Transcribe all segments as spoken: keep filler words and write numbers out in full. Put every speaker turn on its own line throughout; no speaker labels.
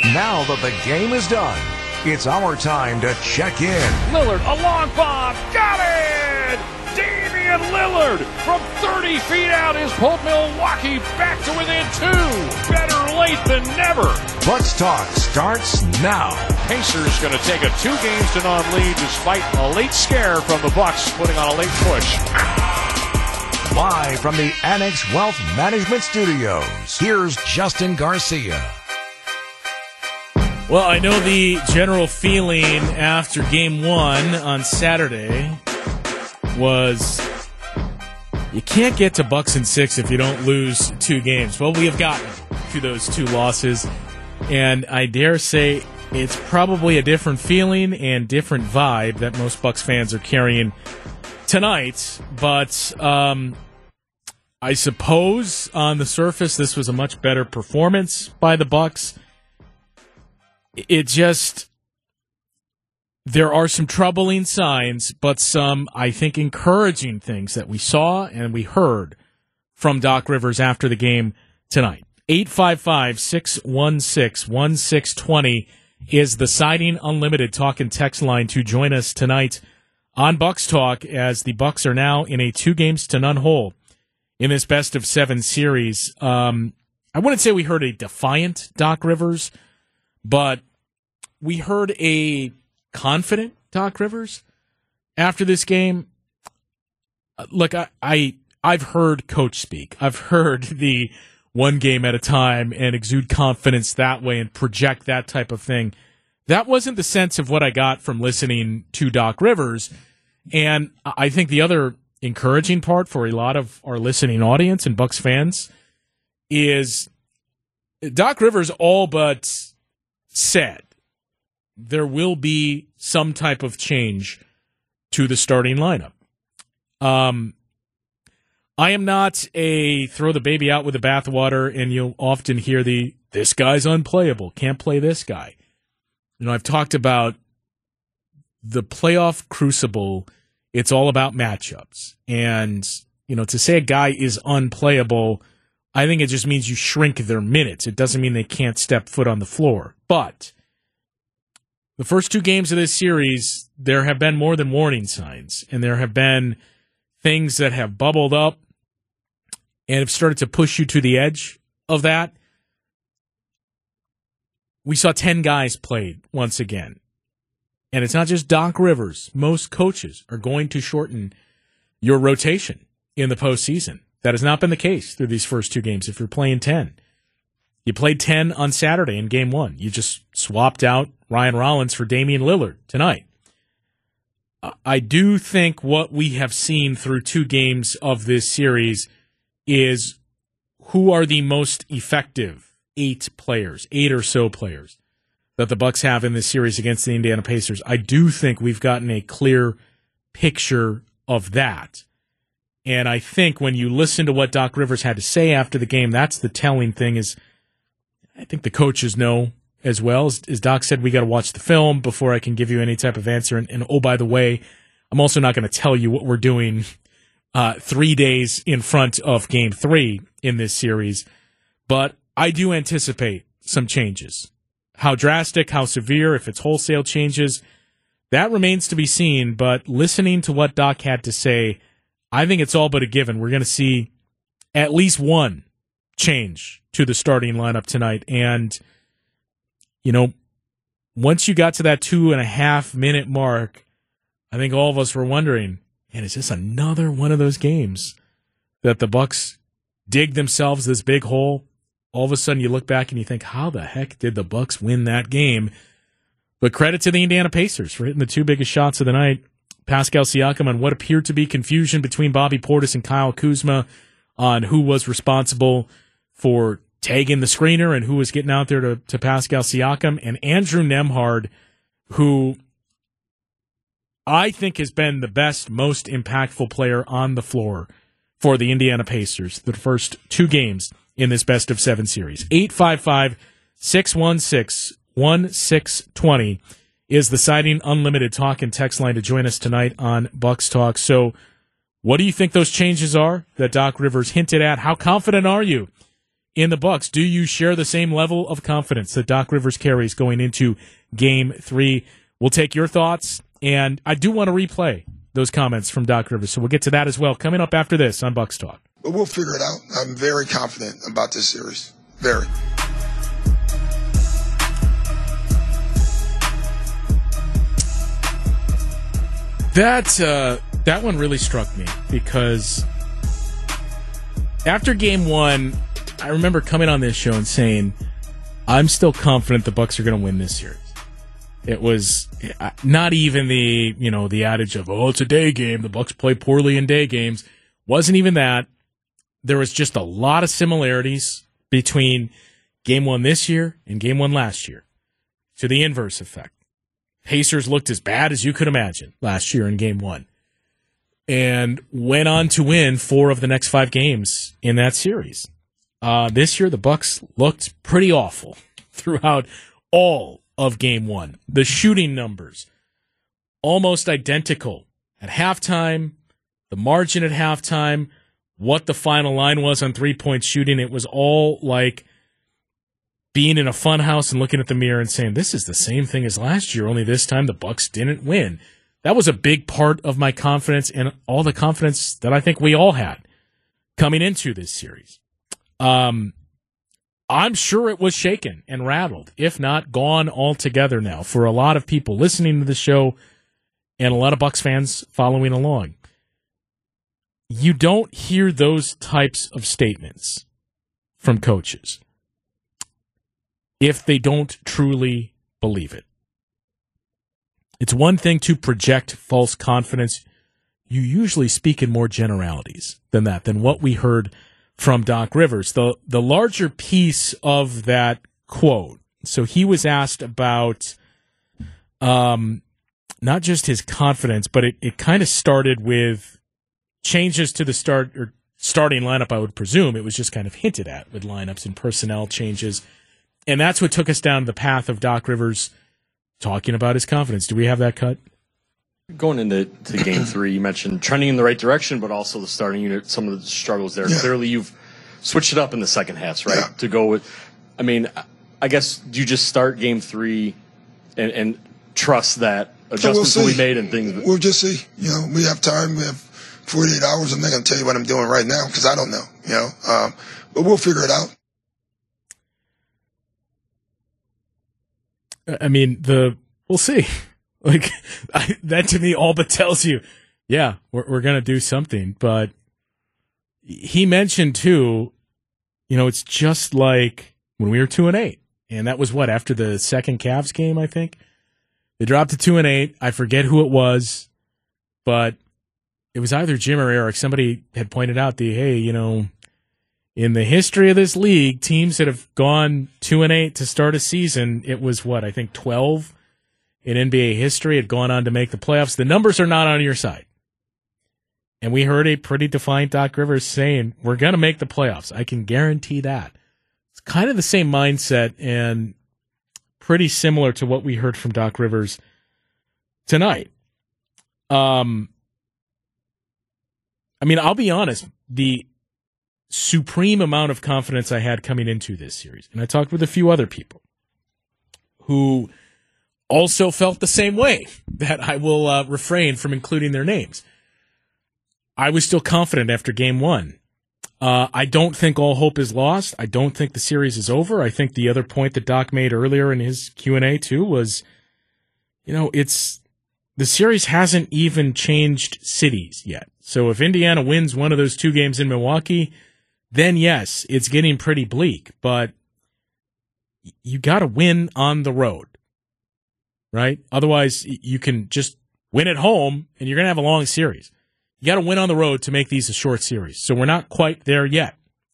Now that the game is done, it's our time to check in.
Lillard, a long bomb, got it! Damian Lillard from thirty feet out has pulled Milwaukee back to within two. Better late than never.
Bucks Talk starts now.
Pacers going to take a two games to none lead despite a late scare from the Bucks putting on a late push.
Live from the Annex Wealth Management Studios, here's Justin Garcia.
Well, I know the general feeling after game one on Saturday was you can't get to Bucks and six if you don't lose two games. Well, we have gotten to those two losses, and I dare say it's probably a different feeling and different vibe that most Bucks fans are carrying tonight. But um, I suppose on the surface this was a much better performance by the Bucks. It just, there are some troubling signs, but some, I think, encouraging things that we saw and we heard from Doc Rivers after the game tonight. eight five five, six one six, one six two zero is the Siding Unlimited talk and text line to join us tonight on Bucks Talk, as the Bucks are now in a two games to none hole in this best of seven series. Um, I wouldn't say we heard a defiant Doc Rivers, but we heard a confident Doc Rivers after this game. Look, I, I, I've heard coach speak. I've heard the one game at a time and exude confidence that way and project that type of thing. That wasn't the sense of what I got from listening to Doc Rivers. And I think the other encouraging part for a lot of our listening audience and Bucks fans is Doc Rivers all but said there will be some type of change to the starting lineup. Um, I am not a throw the baby out with the bathwater, and you'll often hear the, this guy's unplayable, can't play this guy. You know, I've talked about the playoff crucible. It's all about matchups. And, you know, to say a guy is unplayable, I think it just means you shrink their minutes. It doesn't mean they can't step foot on the floor. But the first two games of this series, there have been more than warning signs, and there have been things that have bubbled up and have started to push you to the edge of that. We saw ten guys played once again. And it's not just Doc Rivers. Most coaches are going to shorten your rotation in the postseason. That has not been the case through these first two games if you're playing ten. You played ten on Saturday in game one. You just swapped out Ryan Rollins for Damian Lillard tonight. I do think what we have seen through two games of this series is who are the most effective eight players, eight or so players that the Bucks have in this series against the Indiana Pacers. I do think we've gotten a clear picture of that. And I think when you listen to what Doc Rivers had to say after the game, that's the telling thing. Is I think the coaches know as well. As, as Doc said, we got to watch the film before I can give you any type of answer. And, and oh, by the way, I'm also not going to tell you what we're doing uh, three days in front of Game three in this series. But I do anticipate some changes. How drastic, how severe, if it's wholesale changes, that remains to be seen. But listening to what Doc had to say, I think it's all but a given. We're going to see at least one change to the starting lineup tonight. And, you know, once you got to that two and a half minute mark, I think all of us were wondering, man, is this another one of those games that the Bucks dig themselves this big hole? All of a sudden you look back and you think, how the heck did the Bucks win that game? But credit to the Indiana Pacers for hitting the two biggest shots of the night. Pascal Siakam on what appeared to be confusion between Bobby Portis and Kyle Kuzma on who was responsible for tagging the screener and who was getting out there to, to Pascal Siakam. And Andrew Nembhard, who I think has been the best, most impactful player on the floor for the Indiana Pacers the first two games in this best of seven series. eight five five, six one six, one six two zero is the Siding Unlimited talk and text line to join us tonight on Bucks Talk. So what do you think those changes are that Doc Rivers hinted at? How confident are you in the Bucs. Do you share the same level of confidence that Doc Rivers carries going into Game three? We'll take your thoughts, and I do want to replay those comments from Doc Rivers, so we'll get to that as well coming up after this on Bucs Talk.
But we'll figure it out. I'm very confident about this series. Very.
That uh, that one really struck me because after game one, I remember coming on this show and saying, I'm still confident the Bucs are going to win this series. It was not even the, you know, the adage of, oh, it's a day game. The Bucs play poorly in day games. Wasn't even that. There was just a lot of similarities between game one this year and game one last year, to the inverse effect. Pacers looked as bad as you could imagine last year in game one and went on to win four of the next five games in that series. Uh, this year, the Bucs looked pretty awful throughout all of game one. The shooting numbers, almost identical at halftime, the margin at halftime, what the final line was on three-point shooting. It was all like being in a fun house and looking at the mirror and saying, this is the same thing as last year, only this time the Bucs didn't win. That was a big part of my confidence and all the confidence that I think we all had coming into this series. Um, I'm sure it was shaken and rattled, if not gone altogether now, for a lot of people listening to the show and a lot of Bucs fans following along. You don't hear those types of statements from coaches if they don't truly believe it. It's one thing to project false confidence. You usually speak in more generalities than that, than what we heard from Doc Rivers. The, the larger piece of that quote, so he was asked about um, not just his confidence, but it, it kind of started with changes to the start or starting lineup, I would presume. It was just kind of hinted at with lineups and personnel changes. And that's what took us down the path of Doc Rivers talking about his confidence. Do we have that cut?
Going into to game three, you mentioned trending in the right direction, but also the starting unit, some of the struggles there. Yeah. Clearly, you've switched it up in the second halves, right? Yeah. To go with, I mean, I guess, do you just start game three and, and trust that adjustments
we'll
will be made and things?
We'll just see. You know, we have time. We have forty-eight hours. I'm not going to tell you what I'm doing right now because I don't know, you know, um, but we'll figure it out.
I mean, the we'll see. Like I, that to me, all but tells you, yeah, we're we're gonna do something. But he mentioned too, you know, it's just like when we were two and eight, and that was what after the second Cavs game, I think they dropped to two and eight. I forget who it was, but it was either Jim or Eric. Somebody had pointed out the hey, you know, in the history of this league, teams that have gone two and eight to start a season, it was what I think twelve in N B A history had gone on to make the playoffs. The numbers are not on your side, and we heard a pretty defiant Doc Rivers saying, "We're going to make the playoffs. I can guarantee that." It's kind of the same mindset and pretty similar to what we heard from Doc Rivers tonight. Um, I mean, I'll be honest. The supreme amount of confidence I had coming into this series, and I talked with a few other people who also felt the same way, that I will uh, refrain from including their names. I was still confident after game one. Uh, I don't think all hope is lost. I don't think the series is over. I think the other point that Doc made earlier in his Q and A too was, you know, it's the series hasn't even changed cities yet. So if Indiana wins one of those two games in Milwaukee, then yes, it's getting pretty bleak, but you got to win on the road, right? Otherwise, you can just win at home, and you're going to have a long series. You got to win on the road to make these a short series, so we're not quite there yet.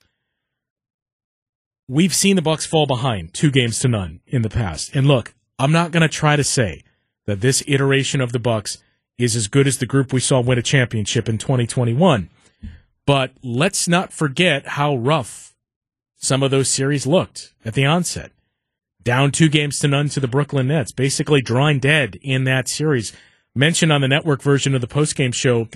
We've seen the Bucs fall behind two games to none in the past, and look, I'm not going to try to say that this iteration of the Bucs is as good as the group we saw win a championship in twenty twenty-one. But let's not forget how rough some of those series looked at the onset. Down two games to none to the Brooklyn Nets, basically drawing dead in that series. Mentioned on the network version of the postgame show,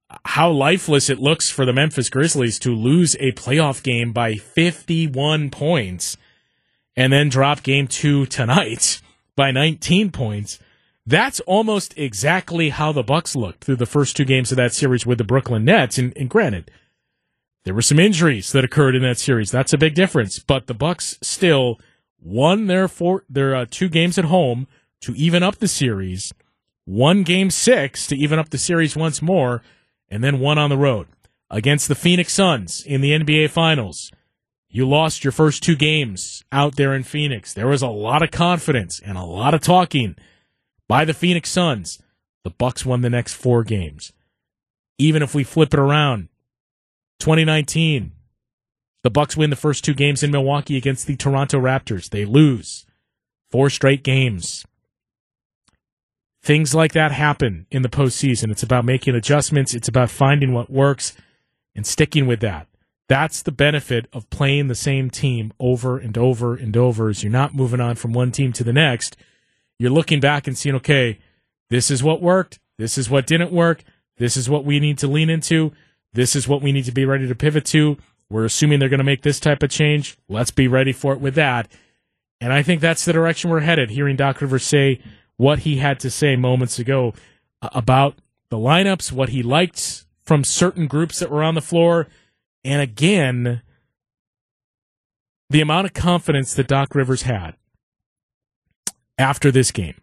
how lifeless it looks for the Memphis Grizzlies to lose a playoff game by fifty-one points and then drop game two tonight by nineteen points. That's almost exactly how the Bucks looked through the first two games of that series with the Brooklyn Nets. And, and granted, there were some injuries that occurred in that series. That's a big difference. But the Bucks still won their four, their uh, two games at home to even up the series, won game six to even up the series once more, and then won on the road against the Phoenix Suns in the N B A Finals. You lost your first two games out there in Phoenix. There was a lot of confidence and a lot of talking by the Phoenix Suns. The Bucks won the next four games. Even if we flip it around, twenty nineteen, the Bucks win the first two games in Milwaukee against the Toronto Raptors. They lose four straight games. Things like that happen in the postseason. It's about making adjustments. It's about finding what works and sticking with that. That's the benefit of playing the same team over and over and over. Is you're not moving on from one team to the next. You're looking back and seeing, okay, this is what worked. This is what didn't work. This is what we need to lean into. This is what we need to be ready to pivot to. We're assuming they're going to make this type of change. Let's be ready for it with that. And I think that's the direction we're headed, hearing Doc Rivers say what he had to say moments ago about the lineups, what he liked from certain groups that were on the floor, and again, the amount of confidence that Doc Rivers had after this game,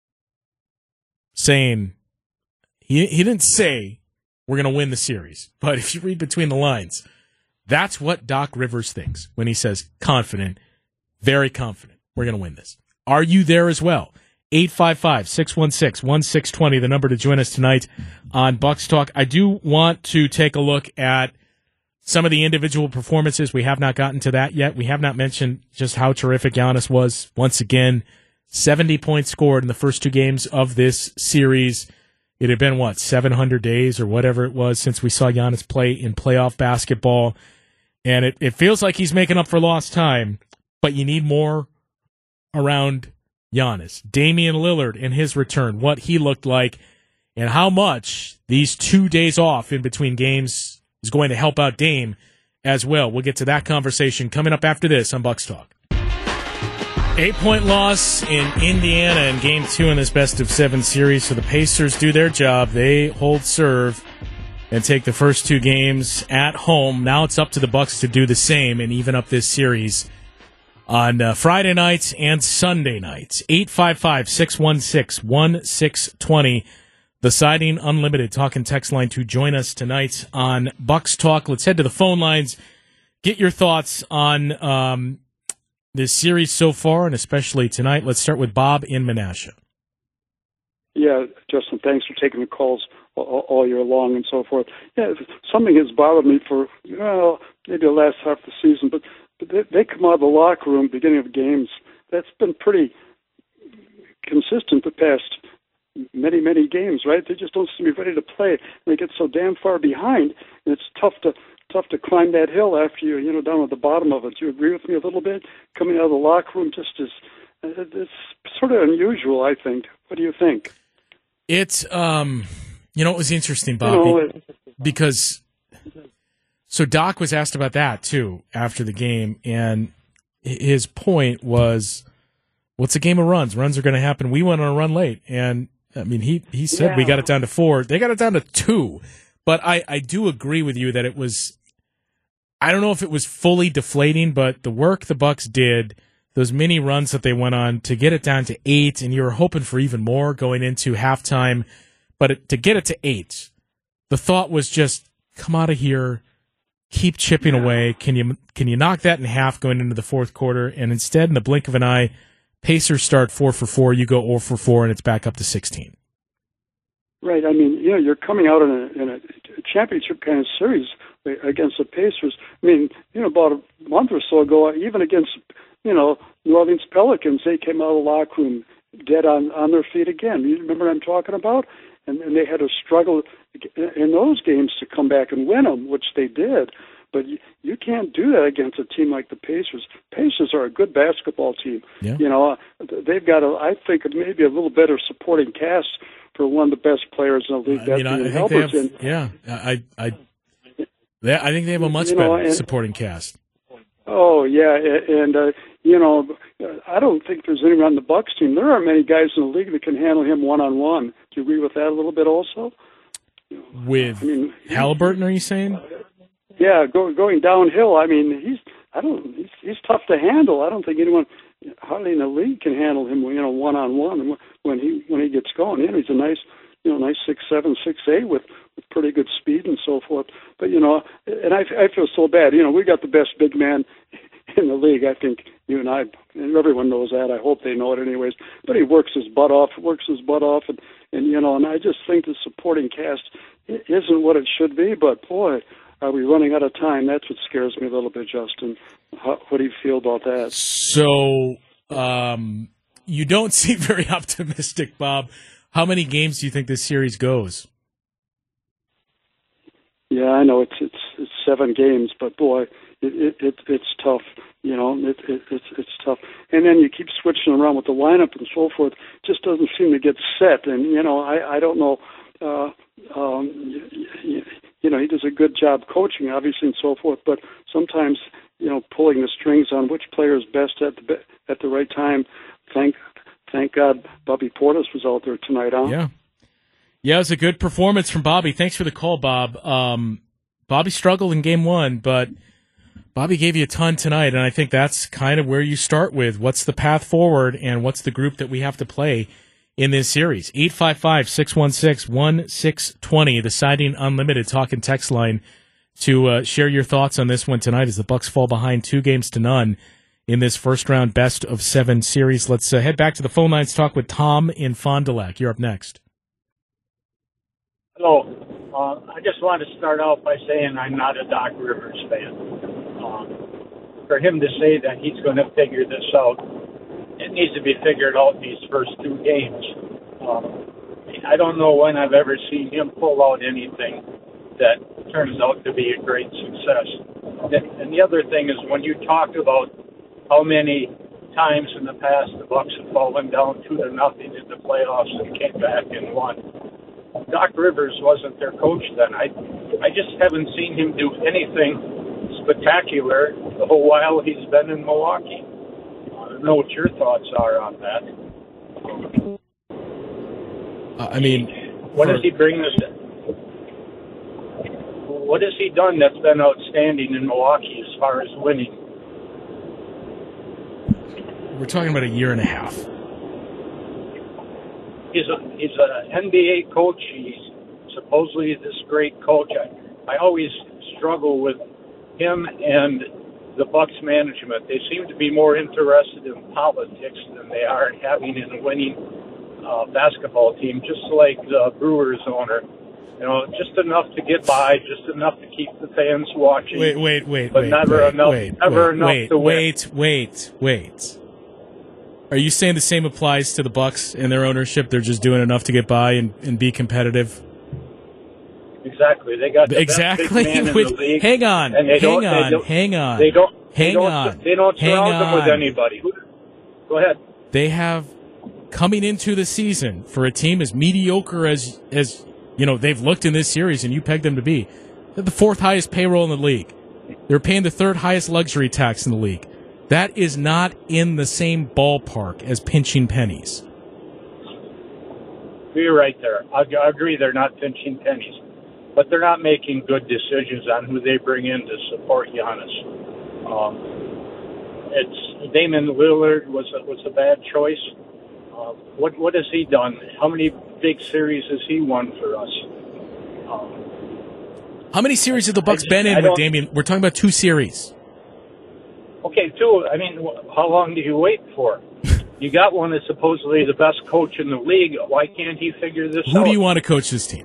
saying, he, he didn't say we're going to win the series, but if you read between the lines, that's what Doc Rivers thinks when he says confident, very confident, we're going to win this. Are you there as well? eight five five, six one six, one six two zero, the number to join us tonight on Bucks Talk. I do want to take a look at some of the individual performances. We have not gotten to that yet. We have not mentioned just how terrific Giannis was. Once again, seventy points scored in the first two games of this series. It had been, what, seven hundred days or whatever it was since we saw Giannis play in playoff basketball. And it, it feels like he's making up for lost time, but you need more around Giannis. Damian Lillard in his return, what he looked like, and how much these two days off in between games is going to help out Dame as well. We'll get to that conversation coming up after this on Bucks Talk. Eight-point loss in Indiana in Game two in this best-of-seven series. So the Pacers do their job. They hold serve and take the first two games at home. Now it's up to the Bucks to do the same and even up this series on uh, Friday nights and Sunday nights. eight five five, six one six, one six two zero. The Siding Unlimited talk and text line to join us tonight on Bucks Talk. Let's head to the phone lines. Get your thoughts on um, this series so far, and especially tonight. Let's start with Bob in Menasha.
Yeah, Justin, thanks for taking the calls all, all year long and so forth. Yeah, something has bothered me for, well, maybe the last half of the season, but, but they, they come out of the locker room beginning of games. That's been pretty consistent the past many, many games, right? They just don't seem to be ready to play. They get so damn far behind, and it's tough to tough to climb that hill after you, you know, down at the bottom of it. Do you agree with me a little bit? Coming out of the locker room just is, it's sort of unusual, I think. What do you think?
It's, um, you know, it was interesting, Bob,
you know, it,
because so Doc was asked about that, too, after the game, and his point was, what's a game of runs? Runs are going to happen. We went on a run late, and, I mean, he, he said yeah. we got it down to four. They got it down to two. But I, I do agree with you that it was, I don't know if it was fully deflating, but the work the Bucks did, those mini runs that they went on to get it down to eight, and you were hoping for even more going into halftime, but it, to get it to eight, the thought was just come out of here, keep chipping yeah. away. Can you can you knock that in half going into the fourth quarter? And instead, in the blink of an eye, Pacers start four for four, you go zero for four, and it's back up to sixteen.
Right. I mean, you know, you're coming out in a, in a championship kind of series against the Pacers. I mean, you know, about a month or so ago, even against, you know, New Orleans Pelicans, they came out of the locker room dead on, on their feet again. You remember what I'm talking about? And, and they had to struggle in those games to come back and win them, which they did. But you, you can't do that against a team like the Pacers. Pacers are a good basketball team.
Yeah.
You know, they've got, a, I think, maybe a little better supporting cast for one of the best players in the league.
I mean, I, I think they have, and, yeah, I, I, they, I think they have a much better know, and, supporting cast.
Oh yeah, and uh, you know, I don't think there's anyone on the Bucks team. There aren't many guys in the league that can handle him one on one. Do you agree with that a little bit also?
With I mean, Halliburton, are you saying?
Yeah, go, going downhill. I mean, he's I don't he's, he's tough to handle. I don't think anyone hardly in the league can handle him, you know, one on one when he when he gets going. You know, he's a nice, you know, nice six seven, six eight with with pretty good speed and so forth. But you know, and I I feel so bad. You know, we got the best big man in the league. I think you and I, and everyone knows that. I hope they know it anyways. But he works his butt off, works his butt off, and and you know, and I just think the supporting cast isn't what it should be. But boy, are we running out of time? That's what scares me a little bit, Justin. How, what do you feel about that?
So, um, you don't seem very optimistic, Bob. How many games do you think this series goes?
Yeah, I know it's it's, it's seven games, but boy, it, it, it it's tough. You know, it, it it's it's tough. And then you keep switching around with the lineup and so forth. It just doesn't seem to get set. And you know, I I don't know. Uh, um, you, you know, he does a good job coaching, obviously, and so forth. But sometimes, you know, pulling the strings on which player is best at the at the right time. Thank thank God, Bobby Portis was out there tonight, huh?
Yeah. Yeah, it was a good performance from Bobby. Thanks for the call, Bob. Um, Bobby struggled in game one, but Bobby gave you a ton tonight, and I think that's kind of where you start with. What's the path forward, and what's the group that we have to play in this series? eight five five, six one six, one six two zero, the Siding Unlimited talk and text line to uh, share your thoughts on this one tonight as the Bucks fall behind two games to none in this first-round best of seven series. Let's uh, head back to the phone lines, talk with Tom in Fond du Lac. You're up next.
Hello. Uh, I just want to start out by saying I'm not a Doc Rivers fan. Um, for him to say that he's going to figure this out, it needs to be figured out in these first two games. Um, I don't know when I've ever seen him pull out anything that turns out to be a great success. And the other thing is when you talk about how many times in the past the Bucks have fallen down two to nothing in the playoffs and came back and won. Doc Rivers wasn't their coach then. I I just haven't seen him do anything spectacular the whole while he's been in Milwaukee. I don't know what your thoughts are on that.
Uh, I mean,
what
for...
does he bring this? What has he done that's been outstanding in Milwaukee as far as winning?
We're talking about a year and a half.
He's a he's an N B A coach. He's supposedly this great coach. I, I always struggle with him and the Bucks management. They seem to be more interested in politics than they are in having a winning uh, basketball team, just like the Brewers owner. You know, just enough to get by, just enough to keep the fans watching.
Wait, wait, wait,
but
wait,
never
wait,
enough,
wait,
never
wait,
enough
wait,
to win.
Wait, wait, wait. Are you saying the same applies to the Bucks and their ownership? They're just doing enough to get by and, and be competitive?
Exactly. They got the
exactly.
best big man in
With,
the league.
Hang on.
And they
hang
don't,
on.
they don't,
hang on.
They don't.
Hang
they don't,
on.
They don't
hang
surround
on.
them with anybody. Go ahead.
They have coming into the season for a team as mediocre as as you know they've looked in this series, and you pegged them to be. They're the fourth highest payroll in the league. They're paying the third highest luxury tax in the league. That is not in the same ballpark as pinching pennies.
You're right there. I, I agree they're not pinching pennies. But they're not making good decisions on who they bring in to support Giannis. Um, it's Damian Lillard was a, was a bad choice. Uh, what what has he done? How many big series has he won for us? Um,
How many series have the Bucks just, been in with Damian? We're talking about two series.
Okay, two. I mean, how long do you wait for? You got one that's supposedly the best coach in the league. Why can't he figure this
Who
out?
Who do you want to coach this team?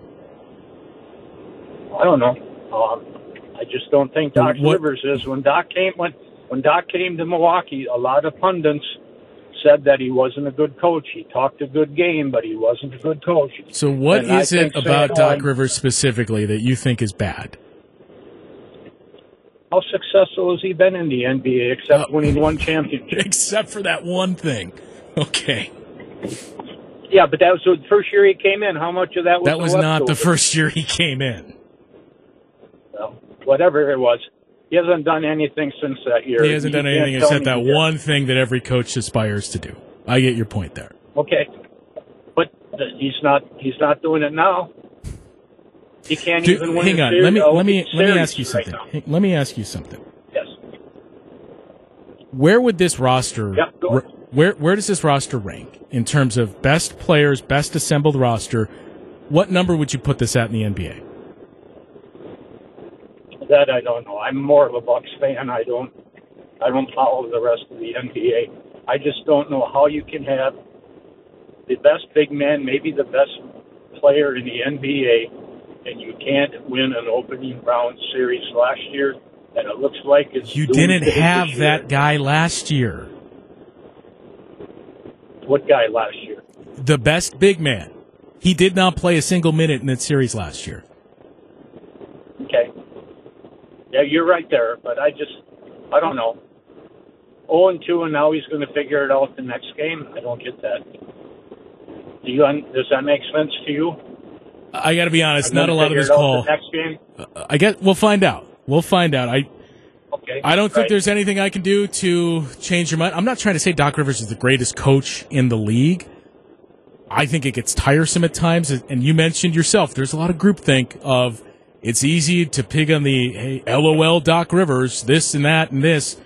I don't know. Um, I just don't think Doc what? Rivers is. When Doc came when when Doc came to Milwaukee, a lot of pundits said that he wasn't a good coach. He talked a good game, but he wasn't a good coach.
So what
and
is it about Doc Rivers specifically that you think is bad?
How successful has he been in the N B A except
uh,
winning one championship?
Except for that one thing. Okay.
Yeah, but that was the first year he came in. How much of that was
That was
the
not the
leftovers?
first year he came in.
Well, whatever it was. He hasn't done anything since that year.
He hasn't
You
done
can't
anything
tell
except
me
that
he did.
one thing that every coach aspires to do. I get your point there.
Okay, but th- he's not. He's not doing it now. He can't
Dude,
even win.
hang
a
on.
series,
Let me
a
let me let me
series
ask you
right
something.
now.
Hey, Let me ask you something.
Yes.
Where would this roster?
Yep, go
r-
ahead.
where where does this roster rank in terms of best players, best assembled roster? What number would you put this at in the N B A?
That I don't know. I'm more of a Bucks fan. I don't. I don't follow the rest of the N B A. I just don't know how you can have the best big man, maybe the best player in the N B A, and you can't win an opening round series last year. And it looks like it's
You
doomed
didn't
to this
have
year.
that guy last year.
What guy last year?
The best big man. He did not play a single minute in that series last year.
Okay. Yeah, you're right there, but I just, I don't know. oh and two, and now he's going to figure it out the next game. I don't get that. Do you? un- Does that make sense to you?
I got to be honest,
I'm
not a
gonna
lot of
figure
this
it out
call.
The next game.
Uh, I guess we'll find out. We'll find out. I
Okay.
I don't think
right.
there's anything I can do to change your mind. I'm not trying to say Doc Rivers is the greatest coach in the league. I think it gets tiresome at times, and you mentioned yourself, there's a lot of groupthink of it's easy to pig on the, hey, LOL Doc Rivers, this and that and this.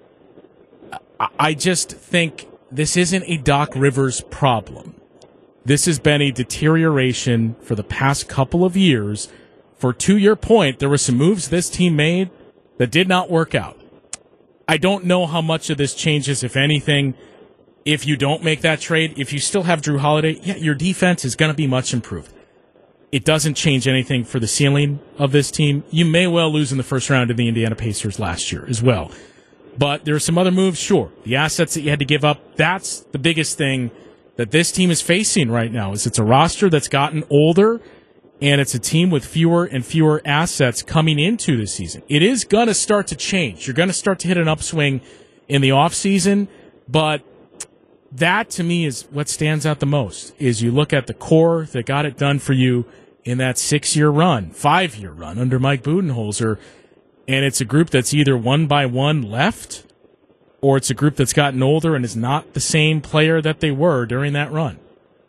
I, I just think this isn't a Doc Rivers problem. This has been a deterioration for the past couple of years. For, to your point, there were some moves this team made that did not work out. I don't know how much of this changes, if anything, if you don't make that trade. If you still have Drew Holiday, yeah, your defense is going to be much improved. It doesn't change anything for the ceiling of this team. You may well lose in the first round to the Indiana Pacers last year as well. But there are some other moves, sure. The assets that you had to give up, that's the biggest thing that this team is facing right now, is it's a roster that's gotten older, and it's a team with fewer and fewer assets coming into the season. It is going to start to change. You're going to start to hit an upswing in the offseason, but that, to me, is what stands out the most, is you look at the core that got it done for you in that six-year run, five-year run under Mike Budenholzer, and it's a group that's either one by one left, or it's a group that's gotten older and is not the same player that they were during that run.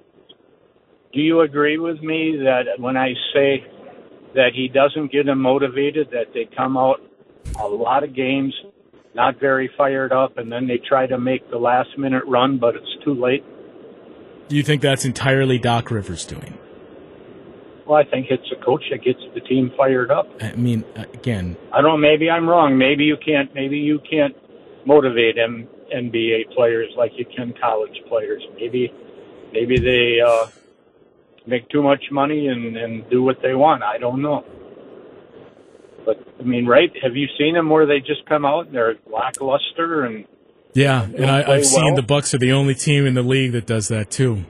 Do you agree with me that when I say that he doesn't get them motivated, that they come out a lot of games not very fired up, and then they try to make the last-minute run, but it's too late?
Do you think that's entirely Doc Rivers doing?
Well, I think it's a coach that gets the team fired up.
I mean, again,
I don't know. Maybe I'm wrong. Maybe you can't. Maybe you can't motivate them N B A players like you can college players. Maybe, maybe they uh, make too much money and, and do what they want. I don't know. But I mean, right? Have you seen them where they just come out and they're lackluster and?
yeah, and I,
play
I've seen
well?
the Bucks are the only team in the league that does that too.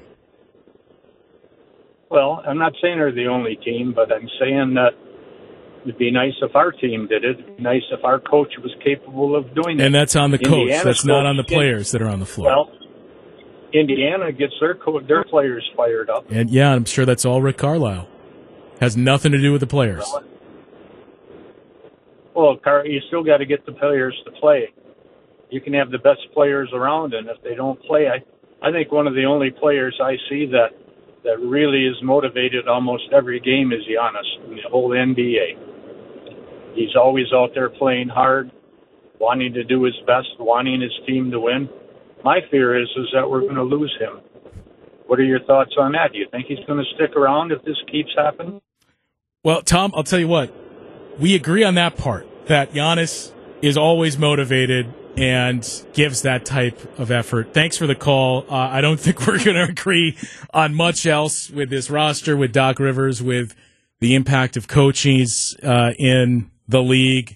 Well, I'm not saying they're the only team, but I'm saying that it'd be nice if our team did it. It'd be nice if our coach was capable of doing it.
And that's on the coach.
Indiana's
That's not
coach
on the
did-
players that are on the floor.
Well, Indiana gets their co- their players fired up.
And yeah, I'm sure that's all Rick Carlisle. Has nothing to do with the players.
Well, Car- you still got to get the players to play. You can have the best players around, and if they don't play, I, I think one of the only players I see that, that really is motivated almost every game is Giannis in the whole N B A. He's always out there playing hard, wanting to do his best, wanting his team to win. My fear is is that we're going to lose him. What are your thoughts on that? Do you think he's going to stick around if this keeps happening?
Well, Tom, I'll tell you what. We agree on that part, that Giannis is always motivated and gives that type of effort. Thanks for the call. Uh, I don't think we're going to agree on much else with this roster, with Doc Rivers, with the impact of coaches uh, in the league.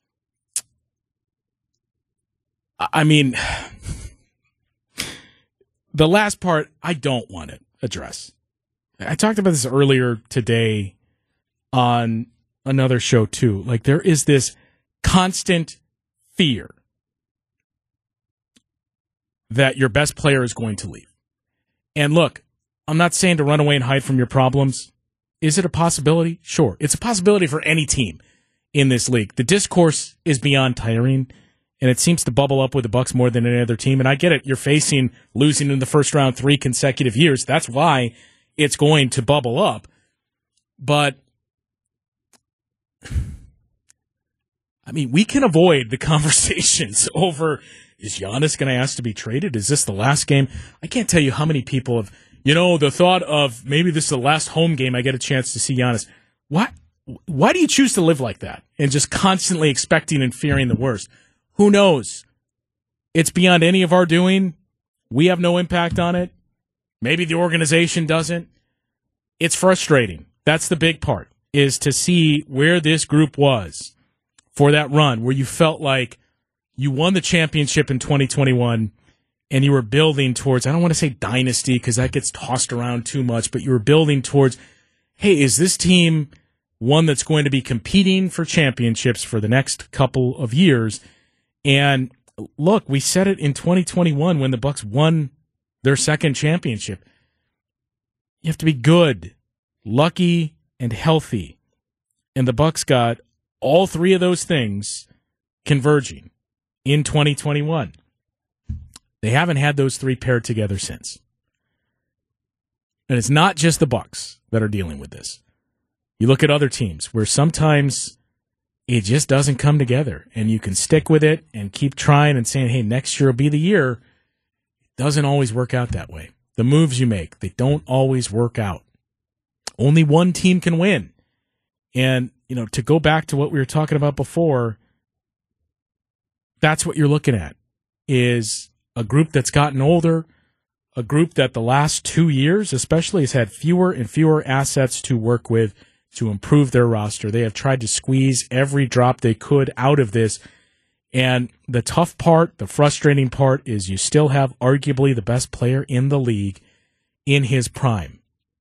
I mean, the last part, I don't want to address. I talked about this earlier today on another show, too. Like, there is this constant fear that your best player is going to leave. And look, I'm not saying to run away and hide from your problems. Is it a possibility? Sure. It's a possibility for any team in this league. The discourse is beyond tiring, and it seems to bubble up with the Bucks more than any other team. And I get it. You're facing losing in the first round three consecutive years. That's why it's going to bubble up. But, I mean, we can avoid the conversations over, is Giannis going to ask to be traded? Is this the last game? I can't tell you how many people have, you know, the thought of maybe this is the last home game I get a chance to see Giannis. What? Why do you choose to live like that and just constantly expecting and fearing the worst? Who knows? It's beyond any of our doing. We have no impact on it. Maybe the organization doesn't. It's frustrating. That's the big part, is to see where this group was for that run, where you felt like you won the championship in twenty twenty-one and you were building towards, I don't want to say dynasty because that gets tossed around too much, but you were building towards, hey, is this team one that's going to be competing for championships for the next couple of years? And look, we said it in twenty twenty-one when the Bucks won their second championship. You have to be good, lucky, and healthy. And the Bucks got all three of those things converging in twenty twenty-one. They haven't had those three paired together since. And it's not just the Bucks that are dealing with this. You look at other teams where sometimes it just doesn't come together, and you can stick with it and keep trying and saying, hey, next year will be the year. It doesn't always work out that way. The moves you make, they don't always work out. Only one team can win. And, you know, to go back to what we were talking about before, that's what you're looking at, is a group that's gotten older, a group that the last two years especially has had fewer and fewer assets to work with to improve their roster. They have tried to squeeze every drop they could out of this. And the tough part, the frustrating part, is you still have arguably the best player in the league in his prime.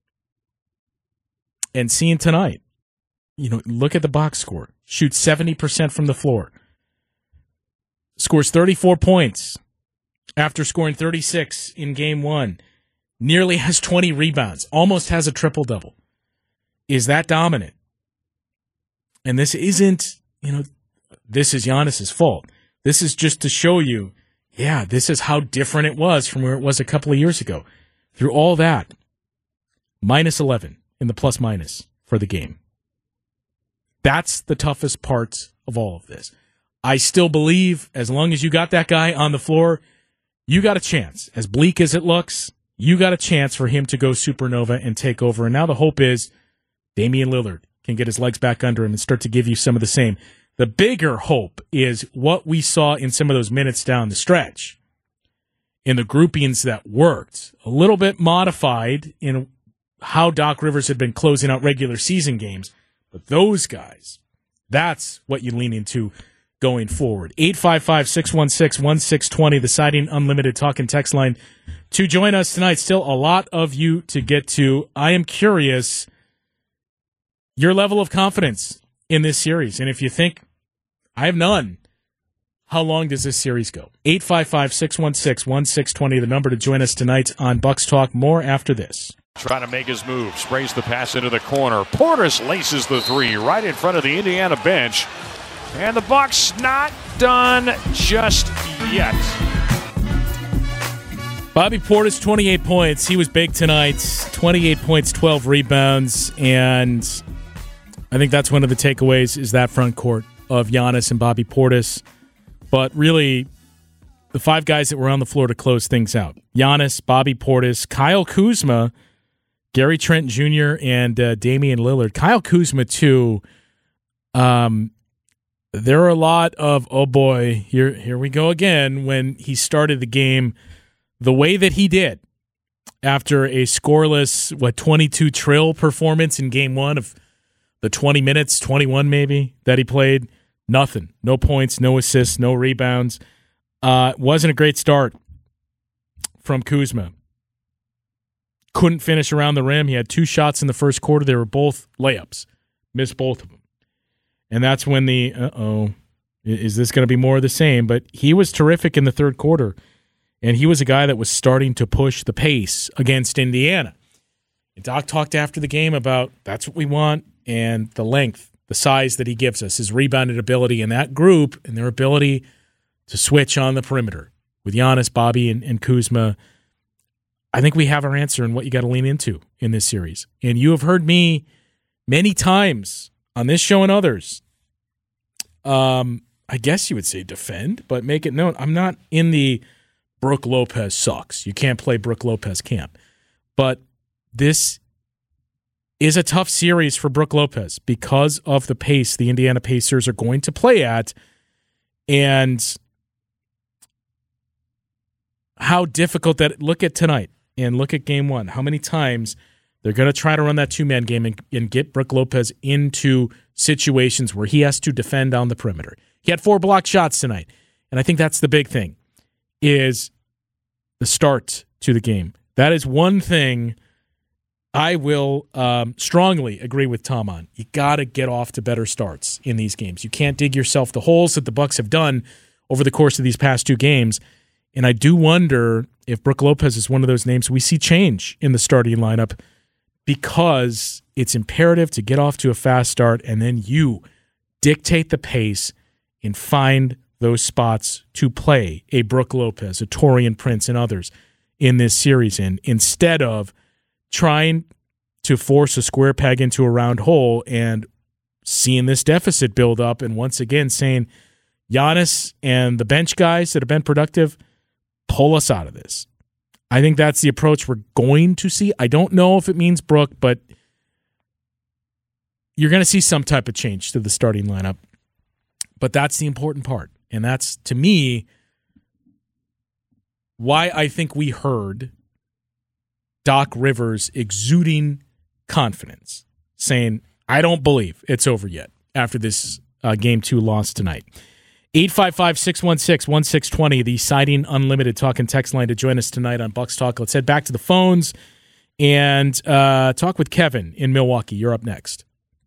And seeing tonight, you know, look at the box score. Shoots seventy percent from the floor. Scores thirty-four points after scoring thirty-six in game one. Nearly has twenty rebounds. Almost has a triple-double. Is that dominant? And this isn't, you know, this is Giannis's fault. This is just to show you, yeah, this is how different it was from where it was a couple of years ago. Through all that, minus eleven in the plus-minus for the game. That's the toughest part of all of this. I still believe as long as you got that guy on the floor, you got a chance. As bleak as it looks, you got a chance for him to go supernova and take over. And now the hope is Damian Lillard can get his legs back under him and start to give you some of the same. The bigger hope is what we saw in some of those minutes down the stretch in the groupings that worked, a little bit modified in how Doc Rivers had been closing out regular season games. But those guys, that's what you lean into going forward. eight five five, six one six, one six two zero, the Siding Unlimited talk and text line to join us tonight. Still a lot of you to get to. I am curious your level of confidence in this series. And if you think I have none, how long does this series go? eight five five, six one six, one six two zero, the number to join us tonight on Bucks Talk. More after this.
Trying to make his move. Sprays the pass into the corner. Portis laces the three right in front of the Indiana bench. And the Bucks not done just yet.
Bobby Portis, twenty-eight points. He was big tonight. twenty-eight points, twelve rebounds. And I think that's one of the takeaways is that front court of Giannis and Bobby Portis. But really, the five guys that were on the floor to close things out. Giannis, Bobby Portis, Kyle Kuzma, Gary Trent Junior, and uh, Damian Lillard. Kyle Kuzma, too. Um, there are a lot of, oh boy, here, here we go again, when he started the game the way that he did after a scoreless, what, twenty-two trill performance in game one of the twenty minutes, twenty-one maybe, that he played. Nothing. No points, no assists, no rebounds. Uh, wasn't a great start from Kuzma. Couldn't finish around the rim. He had two shots in the first quarter. They were both layups. Missed both of them. And that's when the, uh-oh, is this going to be more of the same? But he was terrific in the third quarter. And he was a guy that was starting to push the pace against Indiana. Doc talked after the game about that's what we want, and the length, the size that he gives us, his rebounded ability, and that group and their ability to switch on the perimeter with Giannis, Bobby, and, and Kuzma. I think we have our answer in what you got to lean into in this series. And you have heard me many times on this show and others, um, I guess you would say defend, but make it known I'm not in the Brook Lopez sucks. You can't play Brook Lopez camp. But this is a tough series for Brook Lopez because of the pace the Indiana Pacers are going to play at and how difficult that – look at tonight and look at game one. How many times they're going to try to run that two-man game and, and get Brook Lopez into situations where he has to defend on the perimeter. He had four blocked shots tonight, and I think that's the big thing is the start to the game. That is one thing I will um, strongly agree with Tom on. You got to get off to better starts in these games. You can't dig yourself the holes that the Bucks have done over the course of these past two games. And I do wonder if Brook Lopez is one of those names we see change in the starting lineup because it's imperative to get off to a fast start and then you dictate the pace and find those spots to play a Brook Lopez, a Taurean Prince, and others in this series in, instead of trying to force a square peg into a round hole and seeing this deficit build up and once again saying, Giannis and the bench guys that have been productive, pull us out of this. I think that's the approach we're going to see. I don't know if it means Brook, but you're going to see some type of change to the starting lineup. But that's the important part. And that's, to me, why I think we heard Doc Rivers exuding confidence, saying, I don't believe it's over yet after this uh, game two loss tonight. eight five five, six one six, one six two zero, the Siding Unlimited talk and text line to join us tonight on Bucks Talk. Let's head back to the phones and uh, talk with Kevin in Milwaukee. You're up next.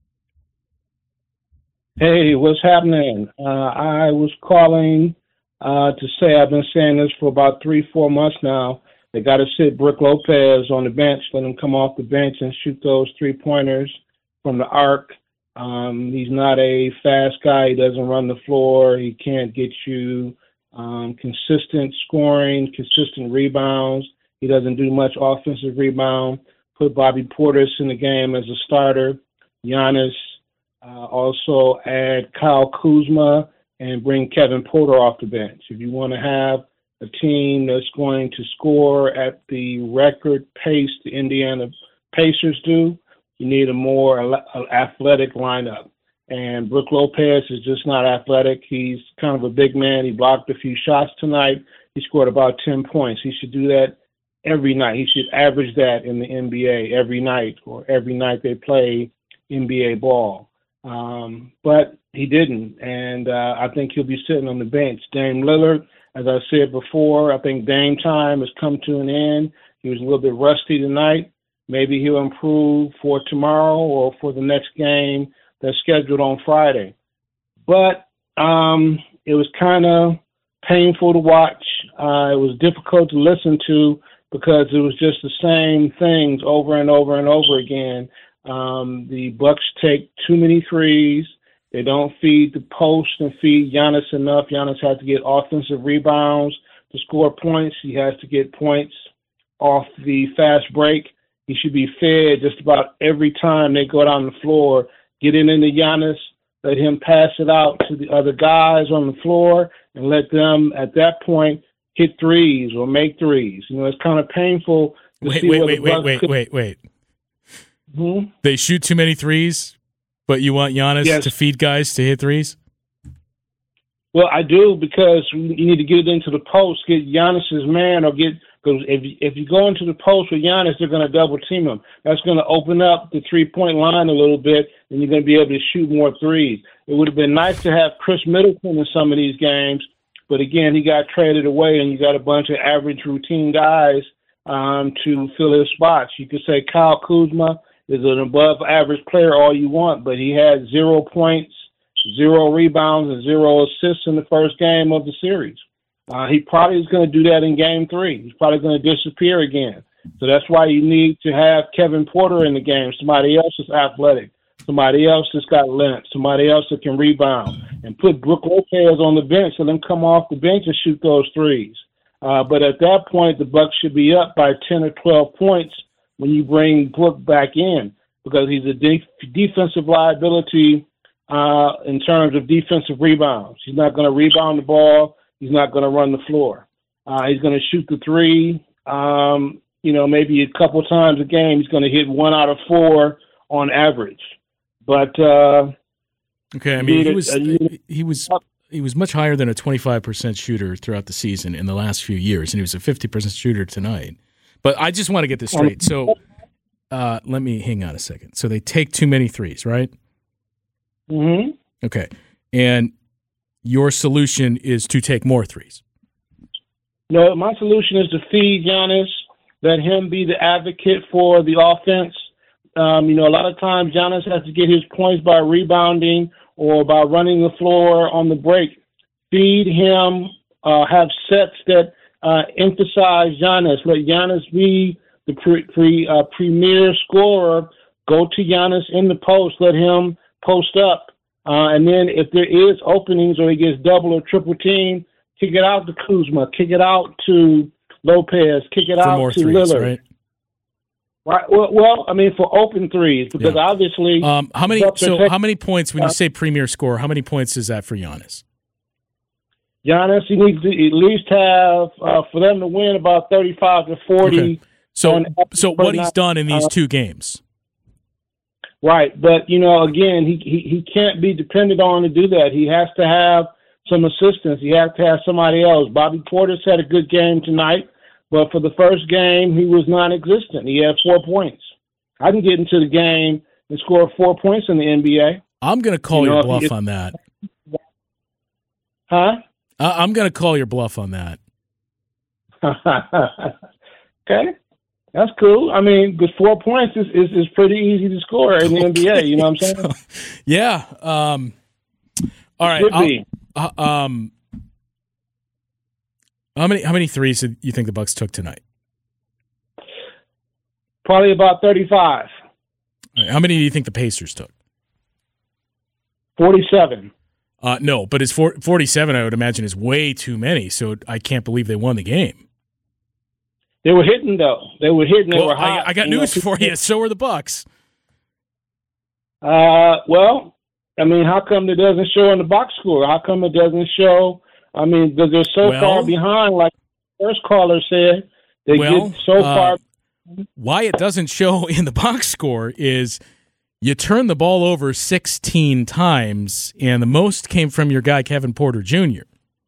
Hey, what's happening? Uh, I was calling uh, to say I've been saying this for about three, four months now. They got to sit Brook Lopez on the bench, let him come off the bench and shoot those three-pointers from the arc. Um, he's not a fast guy. He doesn't run the floor. He can't get you um, consistent scoring, consistent rebounds. He doesn't do much offensive rebound. Put Bobby Portis in the game as a starter. Giannis. Uh, also add Kyle Kuzma and bring Kevin Porter off the bench. If you want to have a team that's going to score at the record pace the Indiana Pacers do, you need a more athletic lineup. And Brook Lopez is just not athletic. He's kind of a big man. He blocked a few shots tonight. He scored about ten points. He should do that every night. He should average that in the N B A every night or every night they play N B A ball. Um, but he didn't, and uh, I think he'll be sitting on the bench. Dame Lillard, as I said before, I think Dame time has come to an end. He was a little bit rusty tonight. Maybe he'll improve for tomorrow or for the next game that's scheduled on Friday. But um, it was kind of painful to watch. Uh, it was difficult to listen to because it was just the same things over and over and over again. Um, the Bucks take too many threes. They don't feed the post and feed Giannis enough. Giannis has to get offensive rebounds to score points. He has to get points off the fast break. He should be fed just about every time they go down the floor. Get it into Giannis, let him pass it out to the other guys on the floor, and let them, at that point, hit threes or make threes. You know, it's kind of painful to
wait,
see
wait,
what
wait,
the
wait,
Bucks
wait,
could-
wait, wait.
Hmm?
They shoot too many threes, but you want Giannis
Yes.
to feed guys to hit threes?
Well, I do because you need to get it into the post, get Giannis's man, or get because if if you go into the post with Giannis, they're going to double team him. That's going to open up the three point line a little bit, and you're going to be able to shoot more threes. It would have been nice to have Chris Middleton in some of these games, but again, he got traded away, and you got a bunch of average routine guys um, to fill his spots. You could say Kyle Kuzma is an above average player all you want, but he had zero points, zero rebounds, and zero assists in the first game of the series. Uh, he probably is going to do that in game three. He's probably going to disappear again. So that's why you need to have Kevin Porter in the game, somebody else is athletic, somebody else that's got length, somebody else that can rebound, and put Brook Lopez on the bench and then come off the bench and shoot those threes. Uh, but at that point, the Bucks should be up by ten or twelve points when you bring Brook back in, because he's a de- defensive liability uh, in terms of defensive rebounds. He's not going to rebound the ball. He's not going to run the floor. Uh, he's going to shoot the three, um, you know, maybe a couple times a game. He's going to hit one out of four on average. But uh,
okay, I mean, he was he was he was much higher than a twenty-five percent shooter throughout the season in the last few years, and he was a fifty percent shooter tonight. But I just want to get this straight. So uh, let me hang on a second. So they take too many threes, right?
Mm-hmm.
Okay, and your solution is to take more threes.
No, my solution is to feed Giannis, let him be the advocate for the offense. Um, you know, a lot of times Giannis has to get his points by rebounding or by running the floor on the break. Feed him, uh, have sets that uh, emphasize Giannis. Let Giannis be the pre, pre, uh, premier scorer. Go to Giannis in the post. Let him post up. Uh, and then if there is openings or he gets double or triple team, kick it out to Kuzma, kick it out to Lopez, kick it
For
out
more
to
threes,
Lillard.
Right?
Right. Well, well, I mean, for open threes, because
Yeah.
obviously,
Um, how many?
Bucks are
So
taking-
how many points when you say premier score? How many points is that for Giannis?
Giannis, he needs to at least have uh, for them to win about thirty-five to forty.
Okay. So,
on-
so what he's done in these
uh,
two games?
Right, but you know, again, he, he he can't be depended on to do that. He has to have some assistance. He has to have somebody else. Bobby Portis had a good game tonight, but for the first game, he was non-existent. He had four points. I can get into the game and score four points in the N B A.
I'm going to call
You know,
your
if
bluff
you-
on that.
Huh?
I- I'm going to call your bluff on that.
Okay. That's cool. I mean, because four points is, is, is pretty easy to score in the
Okay.
N B A. You know what I'm saying?
Yeah. Um, all right.
Should
I'll-
be.
Uh, um, how many how many threes do you think the Bucks took tonight?
Probably about thirty-five.
All right, how many do you think the Pacers took?
forty-seven.
Uh, no, but it's four, forty-seven. I would imagine is way too many. So I can't believe they won the game.
They were hitting, though. They were hitting. They
Well,
were hot.
I, I got
You know,
news for you. So are the Bucks.
Uh, well, I mean, how come it doesn't show in the box score? How come it doesn't show? I mean, because they're so
Well-
far behind, like the first caller said. They
Well,
get so
uh,
far.
Why it doesn't show in the box score is you turn the ball over sixteen times, and the most came from your guy Kevin Porter Junior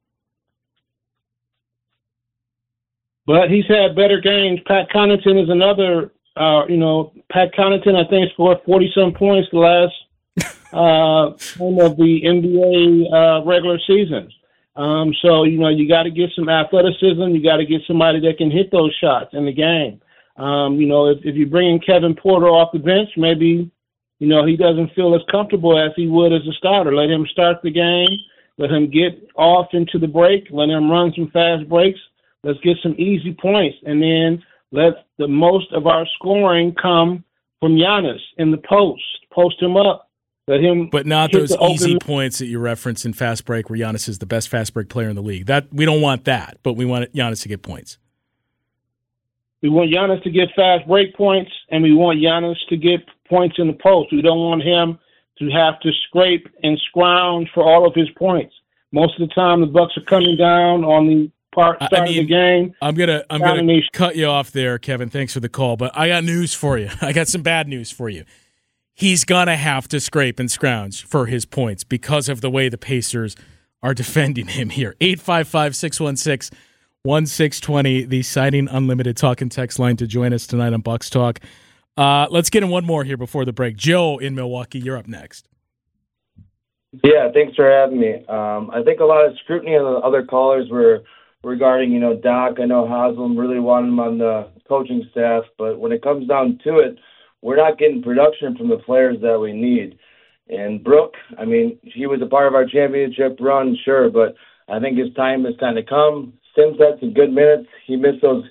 But he's had better games. Pat Connaughton is another. Uh, you know, Pat Connaughton, I think, scored forty-some points the last uh, game of the N B A uh, regular season. Um, so, you know, you got to get some athleticism. You got to get somebody that can hit those shots in the game. Um, you know, if, if you bring in Kevin Porter off the bench, maybe, you know, he doesn't feel as comfortable as he would as a starter. Let him start the game. Let him get off into the break. Let him run some fast breaks. Let's get some easy points. And then let the most of our scoring come from Giannis in the post. Post him up. Let him
But not
hit
those
the
easy
open-
points that you reference in fast break where Giannis is the best fast break player in the league. That we don't want that, but we want Giannis to get points.
We want Giannis to get fast break points, and we want Giannis to get points in the post. We don't want him to have to scrape and scrounge for all of his points. Most of the time, the Bucks are coming down on the part
I- I
start of
mean,
the game.
I'm gonna I'm
Down
gonna
in the-
cut you off there, Kevin. Thanks for the call, but I got news for you. I got some bad news for you. He's gonna have to scrape and scrounge for his points because of the way the Pacers are defending him here. eight five five, six one six, one six two zero, the Siding Unlimited talk and text line to join us tonight on Bucks Talk. Uh, let's get in one more here before the break. Joe in Milwaukee, you're up next.
Yeah, thanks for having me. Um, I think a lot of scrutiny on the other callers were regarding, you know, Doc. I know Haslam really wanted him on the coaching staff, but when it comes down to it, we're not getting production from the players that we need. And Brook, I mean, he was a part of our championship run, sure, but I think his time has kind of come. Sims had some good minutes. He missed those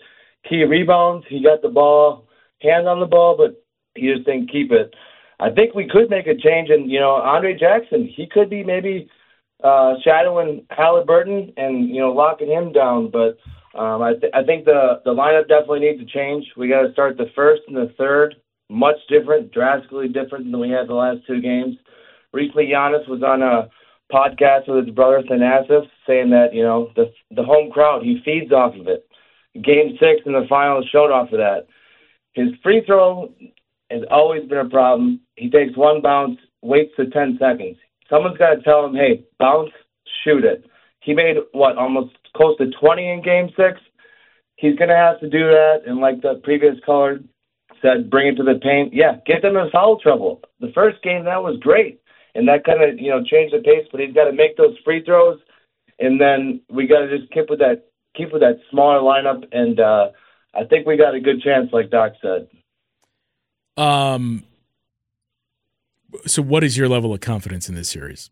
key rebounds. He got the ball, hands on the ball, but he just didn't keep it. I think we could make a change, and you know, Andre Jackson, he could be maybe uh, shadowing Halliburton and you know locking him down. But um, I, th- I think the the lineup definitely needs to change. We got to start the first and the third much different, drastically different than we had the last two games. Recently, Giannis was on a podcast with his brother Thanasis, saying that you know the the home crowd, he feeds off of it. Game six in the finals showed off of that. His free throw has always been a problem. He takes one bounce, waits to ten seconds. Someone's got to tell him, hey, bounce, shoot it. He made, what, almost close to twenty in game six? He's going to have to do that, and like the previous caller said, bring it to the paint. Yeah, get them in foul trouble. The first game, that was great, and that kind of, you know, changed the pace, but he's got to make those free throws, and then we got to just keep with that, keep with that smaller lineup, and uh, I think we got a good chance, like Doc said.
Um. So what is your level of confidence in this series?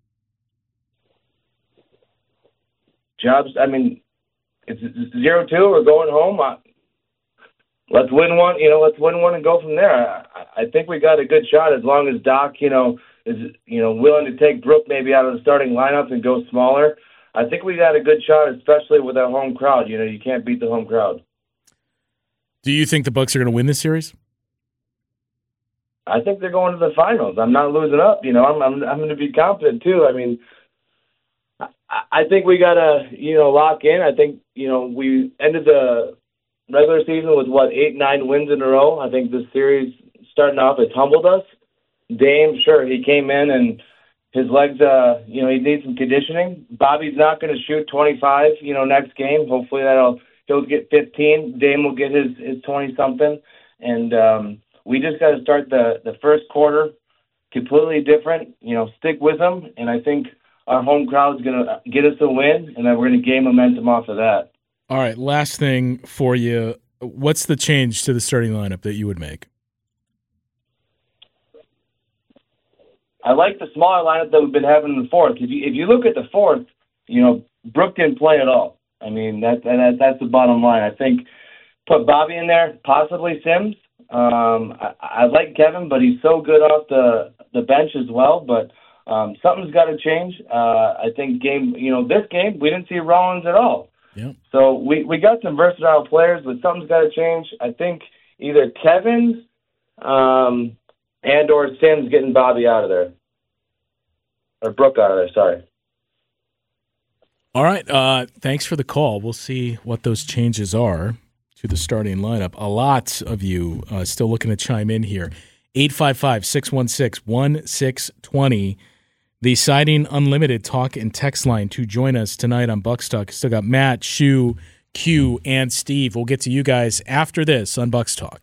Jobs, I mean, it's zero two. We're going home. I, let's win one. You know, let's win one and go from there. I, I think we got a good shot as long as Doc, you know, is you know willing to take Brooke maybe out of the starting lineup and go smaller. I think we got a good shot, especially with our home crowd. You know, you can't beat the home crowd.
Do you think the Bucks are going to win this series?
I think they're going to the finals. I'm not losing up. You know, I'm I'm, I'm going to be confident too. I mean, I, I think we got to you know lock in. I think you know we ended the regular season with what eight nine wins in a row. I think this series starting off has humbled us. Dame, sure, he came in and his legs, uh, you know, he needs some conditioning. Bobby's not going to shoot twenty-five. You know, next game. Hopefully that'll he'll get fifteen. Dame will get his his twenty something, and. um We just got to start the, the first quarter completely different, you know, stick with them, and I think our home crowd's going to get us a win, and then we're going to gain momentum off of that.
All right, last thing for you. What's the change to the starting lineup that you would make?
I like the smaller lineup that we've been having in the fourth. If you, if you look at the fourth, you know, Brooke didn't play at all. I mean, that, that that's the bottom line. I think put Bobby in there, possibly Sims. Um, I, I like Kevin, but he's so good off the, the bench as well. But um, something's got to change. Uh, I think game, you know, this game we didn't see Rollins at all.
Yep.
So we, we got some versatile players, but something's got to change. I think either Kevin's um, and or Sims getting Bobby out of there, or Brooke out of there. Sorry.
All right. Uh, thanks for the call. We'll see what those changes are to the starting lineup. A lot of you uh, still looking to chime in here. eight five five, six one six, one six two zero. The Siding Unlimited talk and text line to join us tonight on Bucks Talk. Still got Matt, Shu, Q, and Steve. We'll get to you guys after this on Bucks Talk.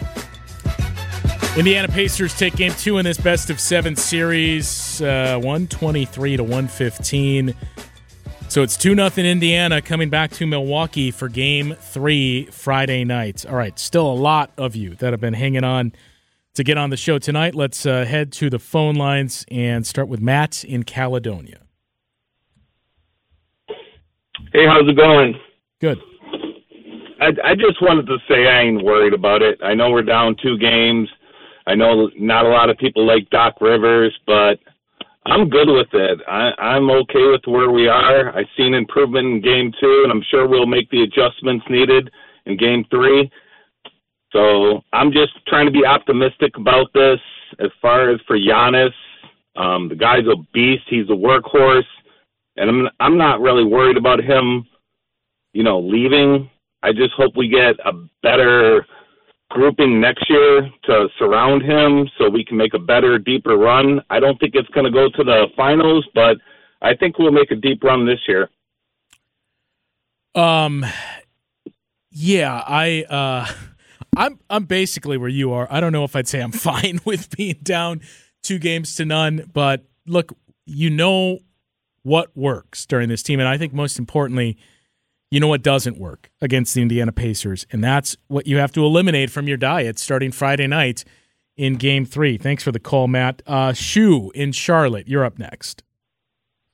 Indiana Pacers take game two in this best of seven series, uh, one twenty-three to one fifteen. So it's two nothing Indiana coming back to Milwaukee for game three Friday night. All right, still a lot of you that have been hanging on to get on the show tonight. Let's uh, head to the phone lines and start with Matt in Caledonia.
Hey, how's it going?
Good.
I, I just wanted to say I ain't worried about it. I know we're down two games. I know not a lot of people like Doc Rivers, but I'm good with it. I, I'm okay with where we are. I've seen improvement in game two, and I'm sure we'll make the adjustments needed in game three. So I'm just trying to be optimistic about this. As far as for Giannis, um, the guy's a beast. He's a workhorse, and I'm I'm not really worried about him, you know, leaving. I just hope we get a better grouping next year to surround him so we can make a better, deeper run. I don't think it's going to go to the finals, but I think we'll make a deep run this year.
Um, yeah, I, uh, I'm, I'm basically where you are. I don't know if I'd say I'm fine with being down two games to none, but look, you know what works during this team, and I think most importantly, you know what doesn't work against the Indiana Pacers, and that's what you have to eliminate from your diet starting Friday night in Game three. Thanks for the call, Matt. Uh, Shu in Charlotte, you're up next.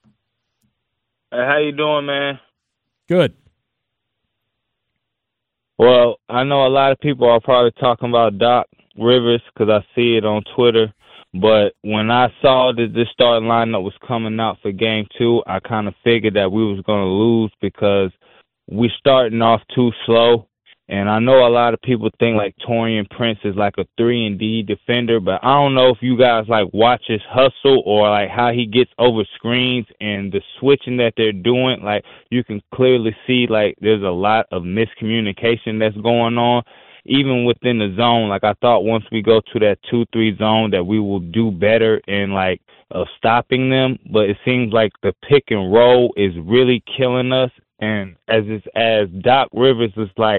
Hey, how you doing, man?
Good.
Well, I know a lot of people are probably talking about Doc Rivers because I see it on Twitter. But when I saw that this starting lineup was coming out for game two, I kind of figured that we was going to lose because we're starting off too slow. And I know a lot of people think like Taurean Prince is like a three and D defender, but I don't know if you guys like watch his hustle or like how he gets over screens and the switching that they're doing. Like you can clearly see like there's a lot of miscommunication that's going on. Even within the zone, like I thought once we go to that two three zone that we will do better in like uh, stopping them, but it seems like the pick and roll is really killing us. And as it's, as Doc Rivers is like,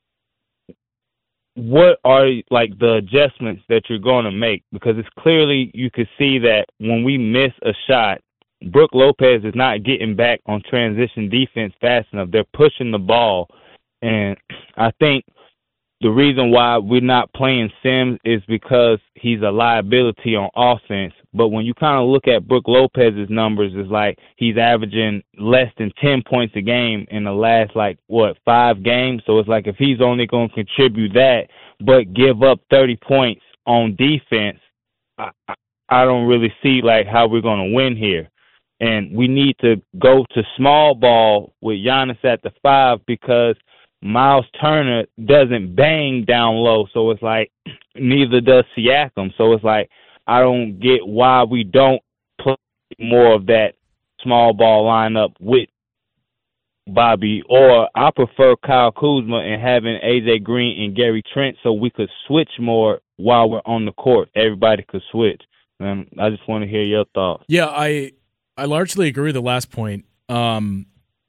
what are like the adjustments that you're going to make? Because it's clearly you could see that when we miss a shot, Brook Lopez is not getting back on transition defense fast enough. They're pushing the ball, and I think the reason why we're not playing Sims is because he's a liability on offense. But when you kind of look at Brook Lopez's numbers, it's like he's averaging less than ten points a game in the last, like, what, five games? So it's like if he's only going to contribute that but give up thirty points on defense, I, I, I don't really see, like, how we're going to win here. And we need to go to small ball with Giannis at the five because Miles Turner doesn't bang down low, so it's like neither does Siakam. So it's like I don't get why we don't play more of that small ball lineup with Bobby, or I prefer Kyle Kuzma and having A J Green and Gary Trent so we could switch more while we're on the court. Everybody could switch. And I just want to hear your thoughts.
Yeah, I I largely agree with the last point. Um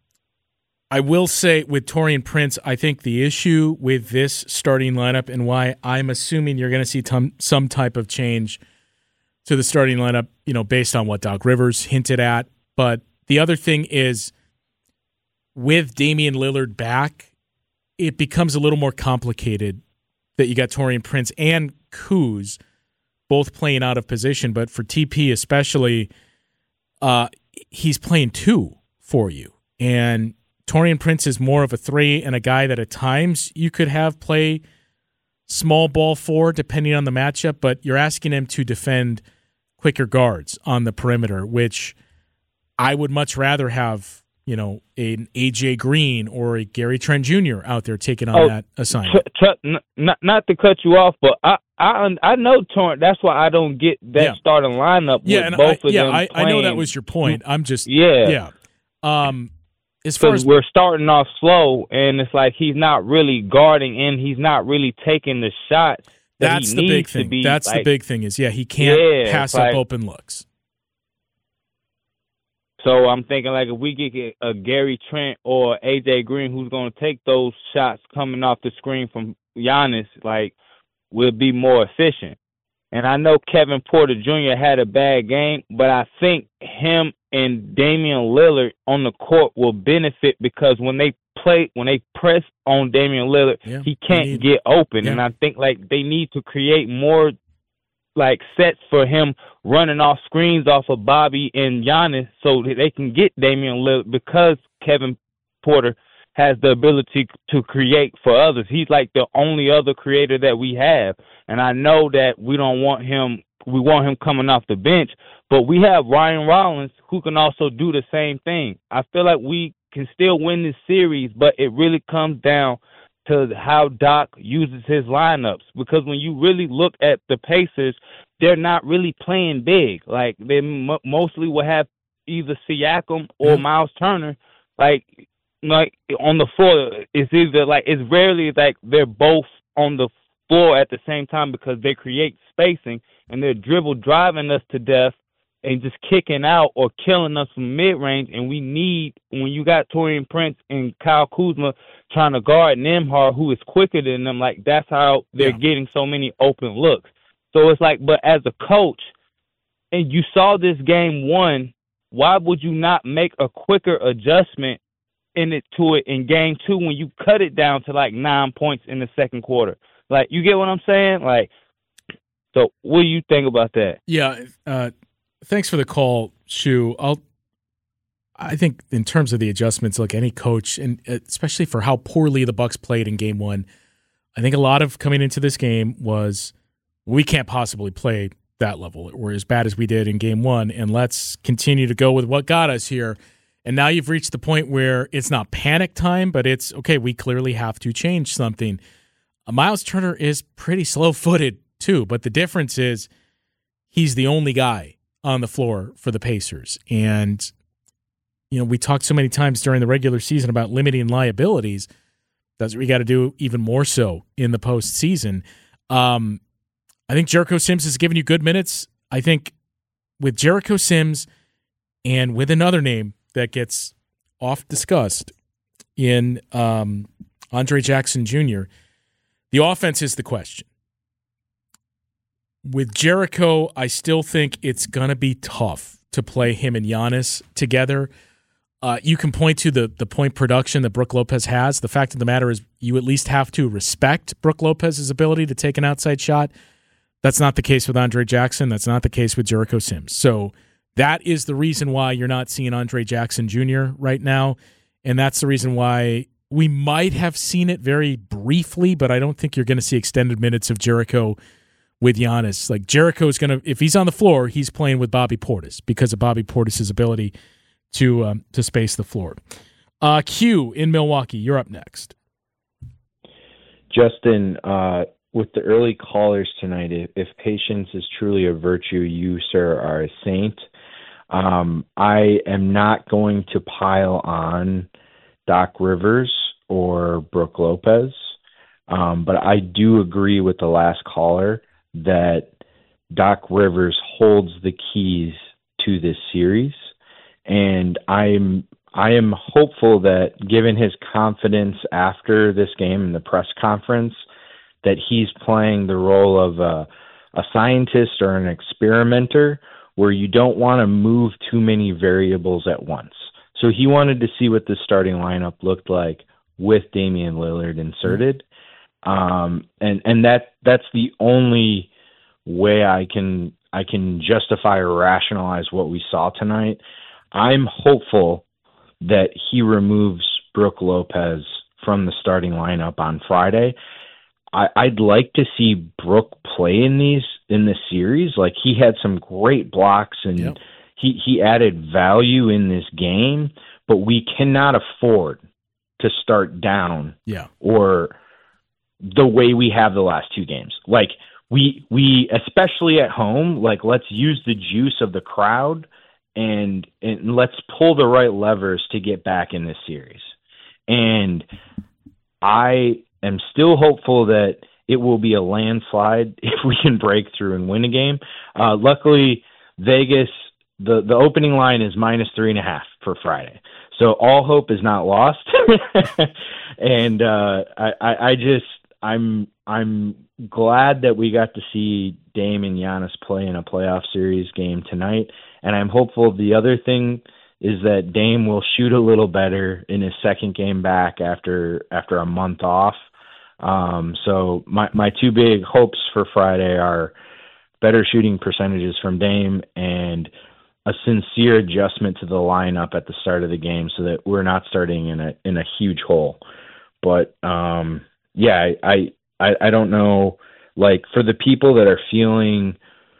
I will say with Taurean Prince, I think the issue with this starting lineup and why I'm assuming you're going to see t- some type of change to the starting lineup, you know, based on what Doc Rivers hinted at. But the other thing is with Damian Lillard back, it becomes a little more complicated that you got Taurean Prince and Kuz both playing out of position. But for T P especially, uh, he's playing two for you. And Taurean Prince is more of a three and a guy that at times you could have play small ball for depending on the matchup, but you're asking him to defend quicker guards on the perimeter, which I would much rather have, you know, an A J Green or a Gary Trent Junior out there taking on oh, that assignment.
T- t- not, not to cut you off, but I I, I know Taurean. That's why I don't get that yeah. starting lineup
yeah,
with
and
both
I,
of
yeah,
them
I,
playing.
I know that was your point. I'm just
yeah
yeah. Um, As far as
we're starting off slow, and it's like he's not really guarding, and he's not really taking the shots. That
that's
he
the
needs
big thing.
To be,
that's
like,
the big thing is, yeah, he can't
yeah,
pass
like,
up open looks.
So I'm thinking like if we get a Gary Trent or A J Green who's going to take those shots coming off the screen from Giannis, like we'll be more efficient. And I know Kevin Porter Junior had a bad game, but I think him and Damian Lillard on the court will benefit because when they play, when they press on Damian Lillard, yeah, he can't need, get open. Yeah. And I think like they need to create more like sets for him running off screens off of Bobby and Giannis so that they can get Damian Lillard because Kevin Porter has the ability to create for others. He's like the only other creator that we have. And I know that we don't want him, we want him coming off the bench, but we have Ryan Rollins who can also do the same thing. I feel like we can still win this series, but it really comes down to how Doc uses his lineups. Because when you really look at the Pacers, they're not really playing big. Like they m- mostly will have either Siakam or Miles Turner, like, like on the floor. It's either like it's rarely like they're both on the floor at the same time because they create spacing and they're dribble driving us to death and just kicking out or killing us from mid-range. And we need, when you got Taurean Prince and Kyle Kuzma trying to guard Nembhard, who is quicker than them, like that's how they're yeah. getting so many open looks. So it's like, but as a coach, and you saw this game one, why would you not make a quicker adjustment in it to it in game two when you cut it down to like nine points in the second quarter? Like, you get what I'm saying? Like, so what do you think about that?
Yeah, uh, thanks for the call, Shu. I'll I think in terms of the adjustments, like any coach, and especially for how poorly the Bucks played in game one, I think a lot of coming into this game was we can't possibly play that level or as bad as we did in game one, and let's continue to go with what got us here. And now you've reached the point where it's not panic time, but it's, okay, we clearly have to change something. Uh, Miles Turner is pretty slow-footed too, but the difference is he's the only guy on the floor for the Pacers. And, you know, we talked so many times during the regular season about limiting liabilities. That's what we got to do even more so in the postseason. Um, I think Jericho Sims has given you good minutes. I think with Jericho Sims and with another name that gets oft discussed in um, Andre Jackson Junior, the offense is the question. With Jericho, I still think it's going to be tough to play him and Giannis together. Uh, you can point to the the point production that Brook Lopez has. The fact of the matter is you at least have to respect Brook Lopez's ability to take an outside shot. That's not the case with Andre Jackson. That's not the case with Jericho Sims. So that is the reason why you're not seeing Andre Jackson Junior right now, and that's the reason why we might have seen it very briefly, but I don't think you're going to see extended minutes of Jericho with Giannis. Like, Jericho's going to, if he's on the floor, he's playing with Bobby Portis because of Bobby Portis' ability to um, to space the floor. Uh, Q in Milwaukee, you're up next.
Justin, uh, with the early callers tonight, if, if patience is truly a virtue, you, sir, are a saint. Um, I am not going to pile on Doc Rivers or Brook Lopez, um, but I do agree with the last caller that Doc Rivers holds the keys to this series, and I'm I am hopeful that, given his confidence after this game in the press conference, that he's playing the role of a, a scientist or an experimenter, where you don't want to move too many variables at once. So he wanted to see what the starting lineup looked like with Damian Lillard inserted. Um, and, and that that's the only way I can I can justify or rationalize what we saw tonight. I'm hopeful that he removes Brook Lopez from the starting lineup on Friday. I, I'd like to see Brook play in these in this series. Like, he had some great blocks and yep. he, he added value in this game, but we cannot afford to start down
yeah.
or the way we have the last two games. Like, we we especially at home, like, let's use the juice of the crowd and and let's pull the right levers to get back in this series. And I am still hopeful that it will be a landslide if we can break through and win a game. Uh, luckily, Vegas, the, the opening line is minus three and a half for Friday. So all hope is not lost. and uh, I, I, I just, I'm, I'm glad that we got to see Dame and Giannis play in a playoff series game tonight. And I'm hopeful the other thing is that Dame will shoot a little better in his second game back after, after a month off. Um, so my, my two big hopes for Friday are better shooting percentages from Dame and a sincere adjustment to the lineup at the start of the game so that we're not starting in a, in a huge hole. But, um, yeah, I, I, I don't know, like, for the people that are feeling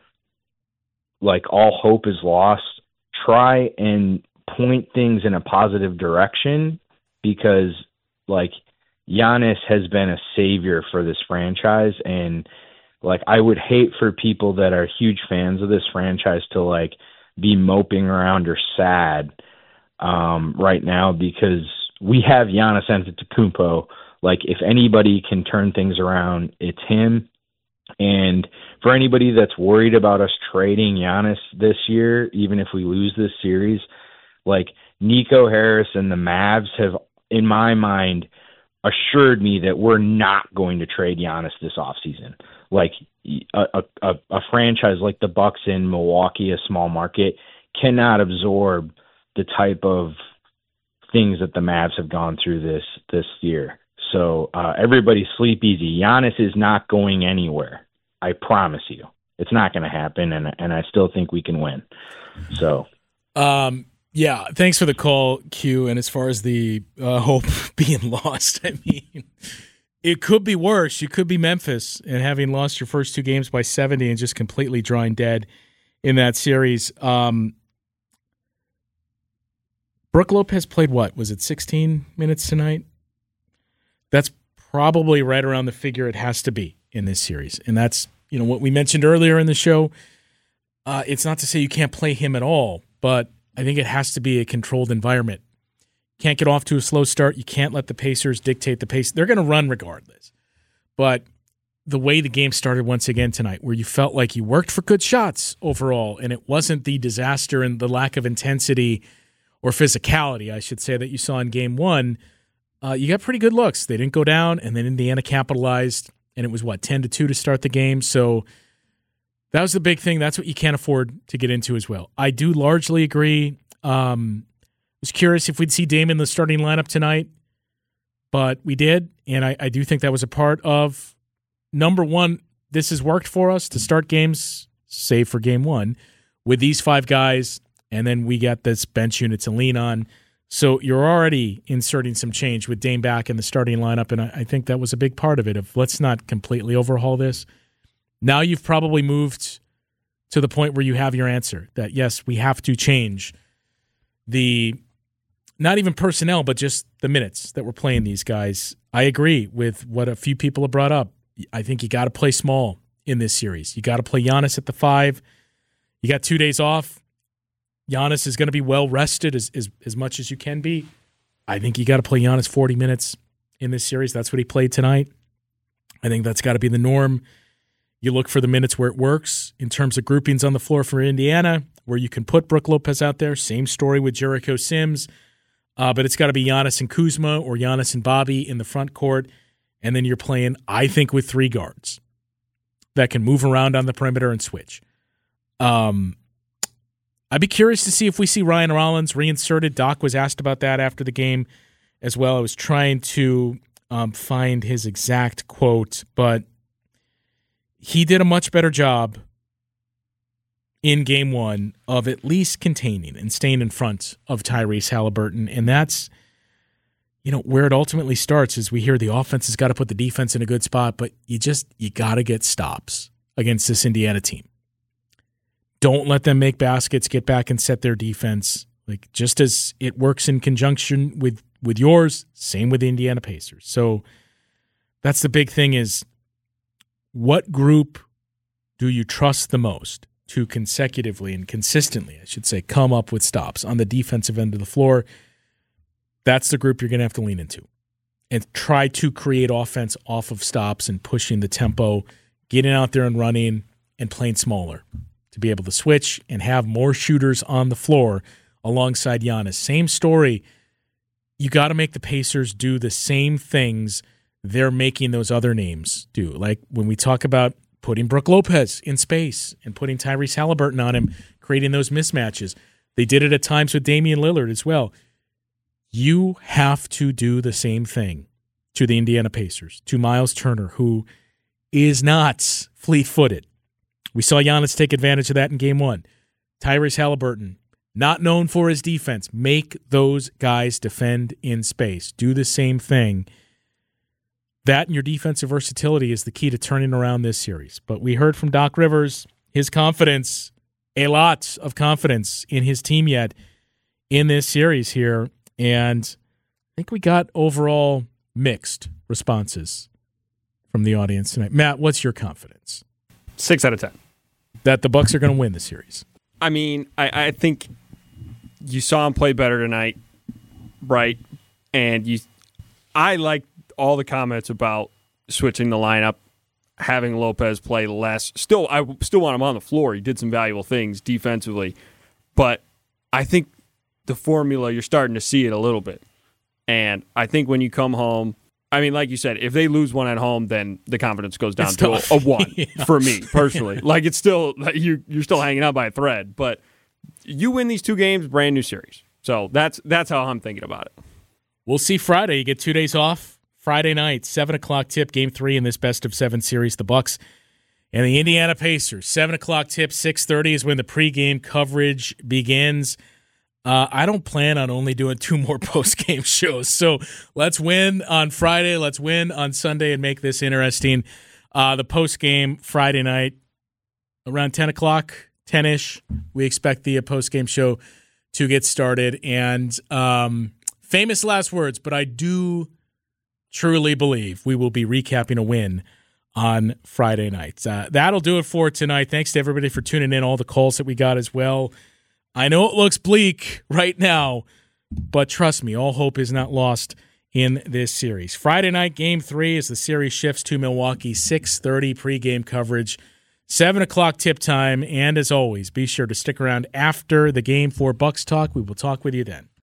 like all hope is lost, try and point things in a positive direction, because, like, Giannis has been a savior for this franchise, and, like, I would hate for people that are huge fans of this franchise to, like, be moping around or sad um, right now, because we have Giannis Antetokounmpo. Like, if anybody can turn things around, it's him. And for anybody that's worried about us trading Giannis this year, even if we lose this series, like, Nico Harris and the Mavs have, in my mind, assured me that we're not going to trade Giannis this offseason. Like, a, a, a franchise like the Bucks in Milwaukee, a small market, cannot absorb the type of things that the Mavs have gone through this this year. So uh, everybody sleep easy. Giannis is not going anywhere. I promise you. It's not going to happen, and and I still think we can win. So,
um, Yeah, thanks for the call, Q. And as far as the uh, hope being lost, I mean, it could be worse. You could be Memphis and having lost your first two games by seventy and just completely drawing dead in that series. Um, Brook Lopez played what? Was it sixteen minutes tonight? That's probably right around the figure it has to be in this series. And that's, you know, what we mentioned earlier in the show. Uh, it's not to say you can't play him at all, but I think it has to be a controlled environment. Can't get off to a slow start. You can't let the Pacers dictate the pace. They're going to run regardless. But the way the game started once again tonight, where you felt like you worked for good shots overall, and it wasn't the disaster and the lack of intensity or physicality, I should say, that you saw in game one, uh, you got pretty good looks. They didn't go down, and then Indiana capitalized, and it was, what, ten to two to start the game? So that was the big thing. That's what you can't afford to get into as well. I do largely agree. Um, I was curious if we'd see Dame in the starting lineup tonight, but we did, and I, I do think that was a part of, number one, this has worked for us to start games, save for game one, with these five guys, and then we got this bench unit to lean on. So you're already inserting some change with Dame back in the starting lineup, and I, I think that was a big part of it, of let's not completely overhaul this. Now you've probably moved to the point where you have your answer, that yes, we have to change the, not even personnel, but just the minutes that we're playing these guys. I agree with what a few people have brought up. I think you got to play small in this series. You got to play Giannis at the five. You got two days off. Giannis is going to be well rested as, as, as much as you can be. I think you got to play Giannis forty minutes in this series. That's what he played tonight. I think that's got to be the norm. You look for the minutes where it works in terms of groupings on the floor for Indiana, where you can put Brook Lopez out there. Same story with Jericho Sims. Uh, but it's got to be Giannis and Kuzma or Giannis and Bobby in the front court. And then you're playing, I think, with three guards that can move around on the perimeter and switch. Um, I'd be curious to see if we see Ryan Rollins reinserted. Doc was asked about that after the game as well. I was trying to um, find his exact quote, but he did a much better job in game one of at least containing and staying in front of Tyrese Halliburton. And that's, you know, where it ultimately starts is we hear the offense has got to put the defense in a good spot, but you just, you got to get stops against this Indiana team. Don't let them make baskets, get back and set their defense. Like, just as it works in conjunction with, with yours, same with the Indiana Pacers. So that's the big thing is, what group do you trust the most to consecutively and consistently, I should say, come up with stops on the defensive end of the floor? That's the group you're going to have to lean into and try to create offense off of stops and pushing the tempo, getting out there and running and playing smaller to be able to switch and have more shooters on the floor alongside Giannis. Same story. You got to make the Pacers do the same things they're making those other names do. Like when we talk about putting Brook Lopez in space and putting Tyrese Halliburton on him, creating those mismatches. They did it at times with Damian Lillard as well. You have to do the same thing to the Indiana Pacers, to Miles Turner, who is not fleet-footed. We saw Giannis take advantage of that in game one. Tyrese Halliburton, not known for his defense. Make those guys defend in space. Do the same thing. That and your defensive versatility is the key to turning around this series. But we heard from Doc Rivers, his confidence, a lot of confidence in his team yet in this series here. And I think we got overall mixed responses from the audience tonight. Matt, what's your confidence?
Six out of ten.
That the Bucks are going to win the series.
I mean, I, I think you saw him play better tonight, right? And you, I like all the comments about switching the lineup, having Lopez play less. Still, I still want him on the floor. He did some valuable things defensively. But I think the formula, you're starting to see it a little bit. And I think when you come home, I mean, like you said, if they lose one at home, then the confidence goes down it's to a, a one yeah. for me personally. Like it's still, you, you're still hanging out by a thread. But you win these two games, brand new series. So that's that's how I'm thinking about it.
We'll see Friday. You get two days off. Friday night, seven o'clock tip, game three in this best of seven series. The Bucks and the Indiana Pacers. seven o'clock tip, six thirty is when the pregame coverage begins. Uh, I don't plan on only doing two more post-game shows. So let's win on Friday. Let's win on Sunday and make this interesting. Uh, the post-game Friday night around ten o'clock, ten-ish, we expect the uh, post-game show to get started. And um, famous last words, but I do truly believe we will be recapping a win on Friday night. Uh, that'll do it for tonight. Thanks to everybody for tuning in, all the calls that we got as well. I know it looks bleak right now, but trust me, all hope is not lost in this series. Friday night, game three, as the series shifts to Milwaukee, six thirty pregame coverage, seven o'clock tip time, and as always, be sure to stick around after the game for Bucks Talk. We will talk with you then.